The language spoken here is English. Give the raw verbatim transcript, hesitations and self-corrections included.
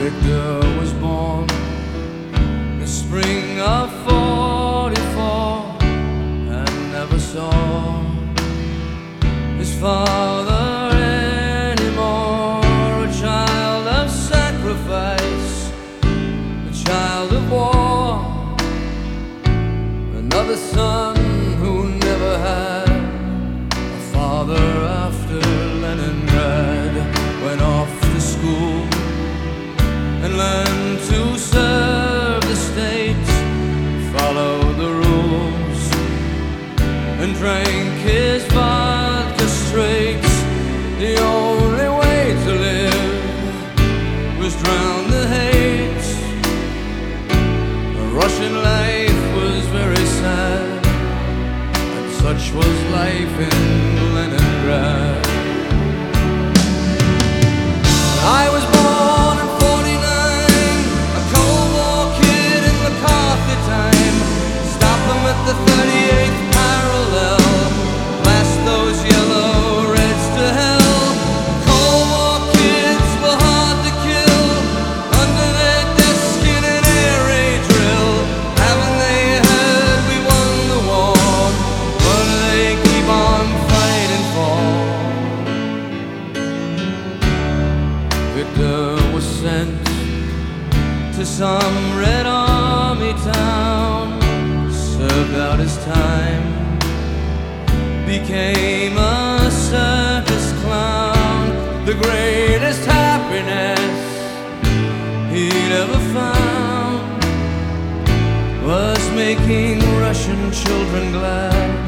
Victor was born in the spring of forty-four and never saw his father anymore. A child of sacrifice, a child of war, another son who never had a father after Leningrad. Went off to school and learned to serve the state, follow the rules, and drank his vodka straight. The only way to live was drown the hate. Russian life was very sad, and such was life in Leningrad. I was born in forty-nine, a Cold War kid in McCarthy time. Stop them at the thirty-eighth parallel, blast those yellow reds to hell. Cold War kids were hard to kill, under their desk in an air raid drill. Haven't they heard we won the war? What do they keep on fighting for? Victor was sent to some Red Army town, served out his time, became a circus clown. The greatest happiness he'd ever found was making Russian children glad.